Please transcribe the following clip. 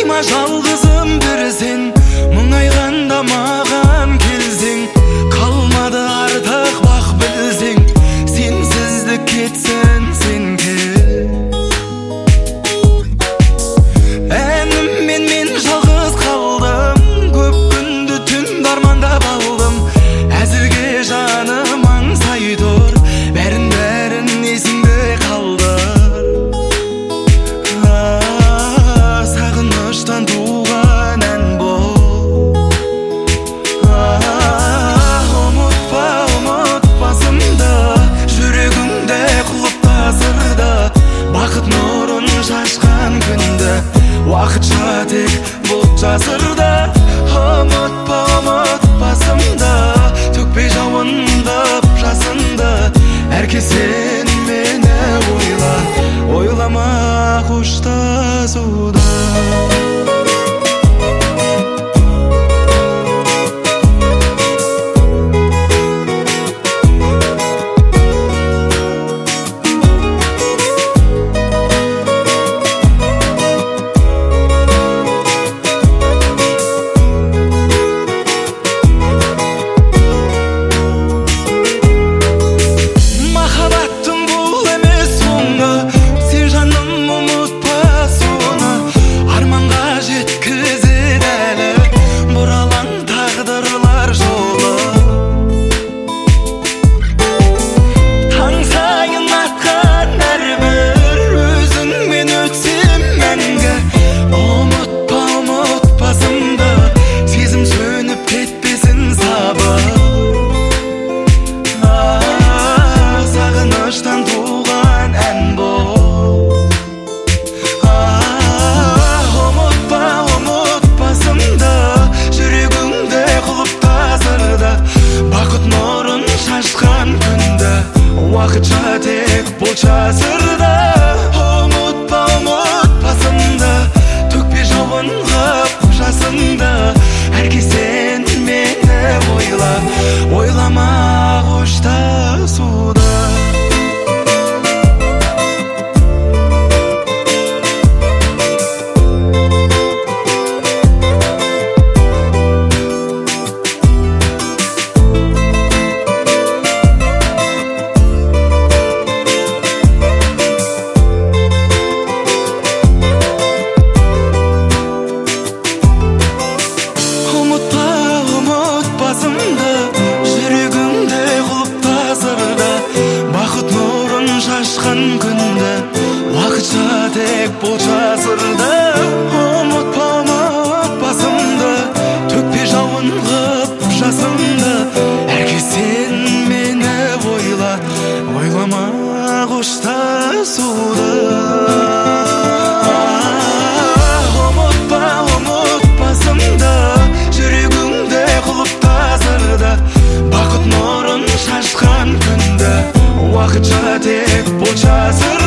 Қойма жалғызым бір сен, мұңайғанда маған келсең. Қалмады артық бақ білсең, сенсіздік кетсін сен кел. Әніммен мен жалғыз қалдым, көп күнді түн армандап алдым. Әзірге жаным аңсай тұр, бәрін есіңде қалдыр. Сағыныштан туған ән бұл. Ұмытпа, ұмытпасымды, жүрегімде құлыптасырды. Бақыт нұрын шашқан күнді, уақытша тек бұлт жасырды. Ұмытпа, ұмытпасымды, төкпей жауындып жасынды. Әркез сен мені ойлама қоштасуды. Уақытша тек бұлт жасырды. Ұмытпа, ұмытпасымды, төкпей жауын ғып жасынды. Әркез сен мені ойлама қоштасуды. Жүрегімде құлыптасырды. Бақыт нұрын шашқан күнді, уақытша тек бұлт жасырды. Ұмытпа, ұмытпасымды, төкпей жауын ғып жасынды. Әркез сен мені ойлама қоштасуды. Ұмытпа, ұмытпасымды, жүрегімде құлыптасырды. Бақыт нұрын шашқан күнді, уақытша тек бұлт жасырды.